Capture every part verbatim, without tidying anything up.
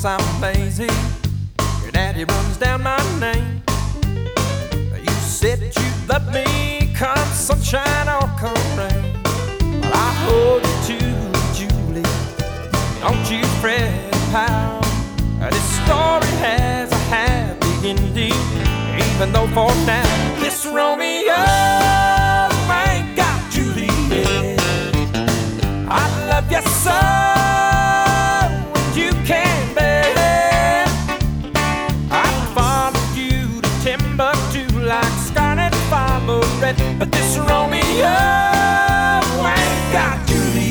I'm lazy. Your daddy runs down my name. You said you'd love me come sunshine or come rain. Well, I hold you to Julie. Don't you fret, pal. This story has a happy ending, even though for now this Romeo ain't got Juliet. I love you so, and you can bet. I'd follow you to Timbuktu like Scarlett followed Red, but this Romeo ain't got Juliet.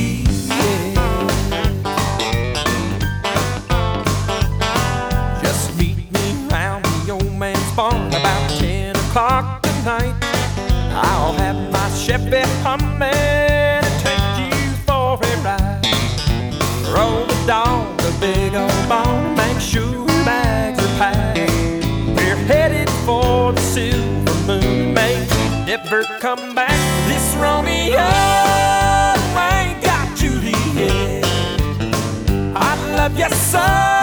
Just meet me round the old man's barn about ten o'clock tonight. I'll have my Chevy humming and take you for a ride. Roll the dog, the big old bone, make sure bags are packed. We're headed for the silver moon, may never come back. This Romeo ain't got Juliet. I love you so,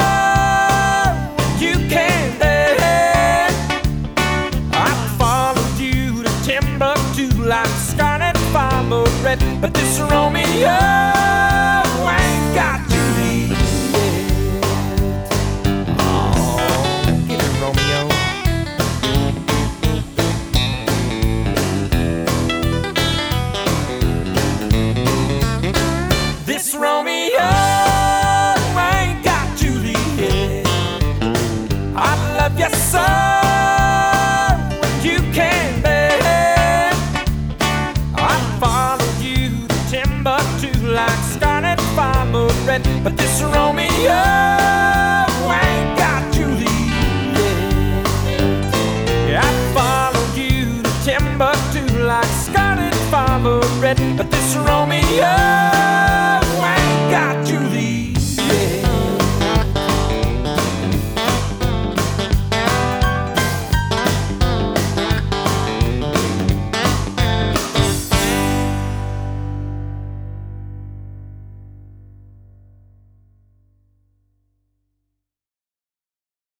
you can bet. I followed you to Timbuktu like Scarlett followed Red, but this Romeo ain't got Juliet. Oh, get it, Romeo. This Romeo ain't got Juliet. I love you so, you can bet. I followed you to Timbuktu like Scarlett followed Red, but this Romeo ain't got Juliet. Yeah, I followed you to Timbuktu like Scarlett followed Red, but this Romeo